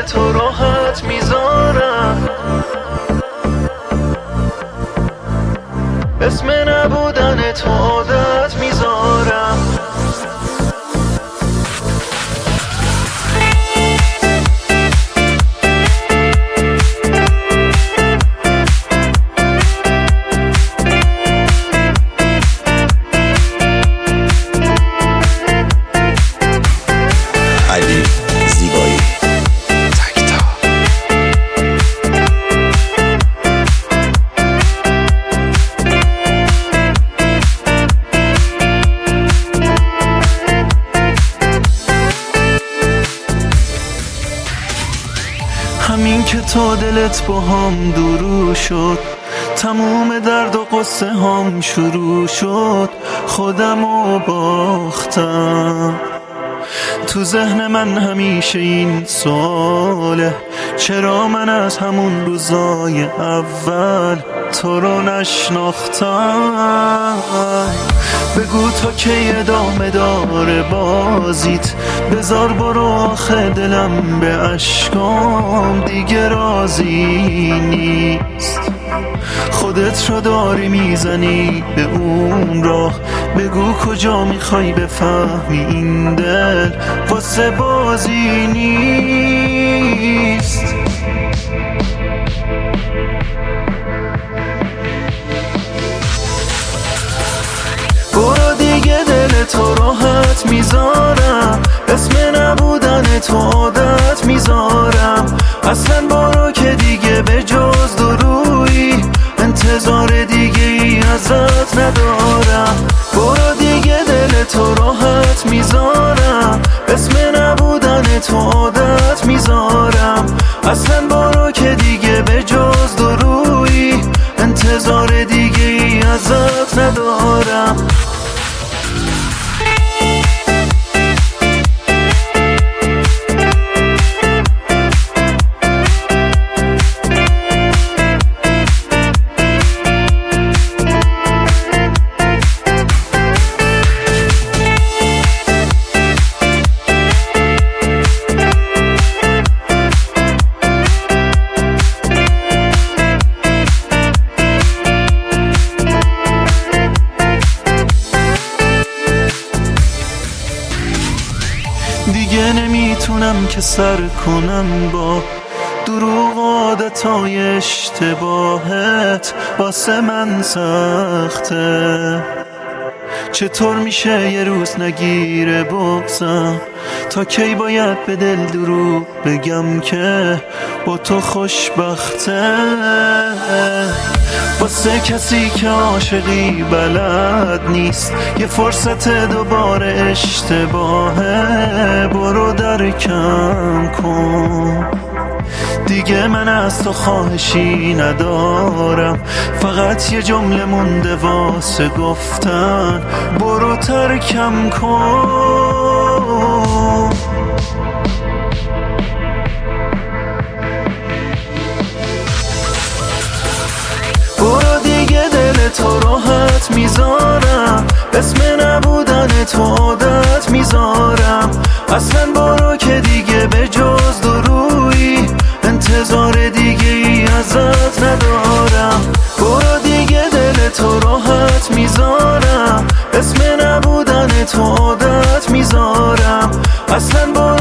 تو راحت میذارم، اسم نبودن تو عادت میذارم. همین که تو دلت با هم درو شد، تموم درد و قصه هم شروع شد. خودمو باختم، تو ذهن من همیشه این سواله، چرا من از همون روزای اول تو رو نشناختم. بگو تا کی ادامه داره بازیت، بذار برو آخه دلم به اشکام دیگه راضی نیست. خودت رو داری میزنی به اون راه، بگو کجا میخوای بفهمی این دل واسه بازی نیست. برو دیگه دل تو راحت میذارم، اسم نبودن تو عادت میذارم. اصلا برو که دیگه به جز درویی انتظار دیگه ای ازت ندارم. برو دیگه دل تو راحت میذارم، اسم نبودن تو عادت میذارم. اصلا برو که دیگه به جز درویی انتظار دیگه ای ازت ندارم. دیگه نمیتونم که سر کنم با دروغ عادتای اشتباهت، واسه من سخته. چطور میشه یه روز نگیره بغضم، تا کی باید به دل دروغ بگم که با تو خوشبخته. واسه کسی که عاشقی بلد نیست، یه فرصت دوباره اشتباهه، برو درکم کن. دیگه من از تو خواهشی ندارم، فقط یه جمله مونده واسه گفتن، برو ترکم کن. برو دیگه دل تو راحت میذارم، اسم نبودن تو عادت میذارم. اصلا برو که دیگه به جز درویی انتظار دیگه ای ازت ندارم. برو دیگه دل تو راحت میذارم، اسم نبودن تو عادت میذارم. اصلا